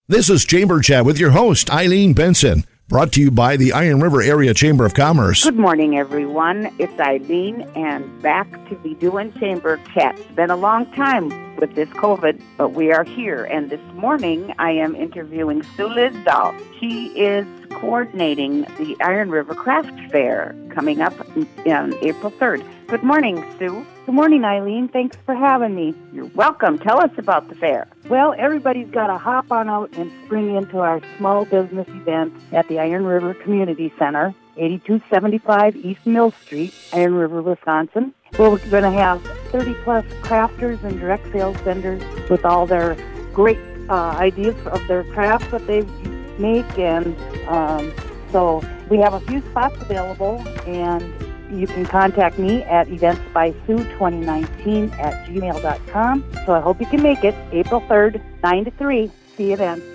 This is Chamber Chat with your host, Eileen Benson, brought to you by the Iron River Area Chamber of Commerce. Good morning, everyone. It's Eileen, and back to be doing Chamber Chat. It's been a long time with this COVID, but we are here. And this morning, I am interviewing Sue Lisdahl. She is coordinating the Iron River Craft Fair coming up on April 3rd. Good morning, Sue. Good morning, Eileen. Thanks for having me. You're welcome. Tell us about the fair. Well, everybody's got to hop on out and spring into our small business event at the Iron River Community Center, 8275 East Mill Street, Iron River, Wisconsin. We're going to have 30-plus crafters and direct sales vendors with all their great ideas of their crafts that they make. And so we have a few spots available, and you can contact me at eventsbysue2019@gmail.com. So I hope you can make it April 3rd, 9 to 3. See you then.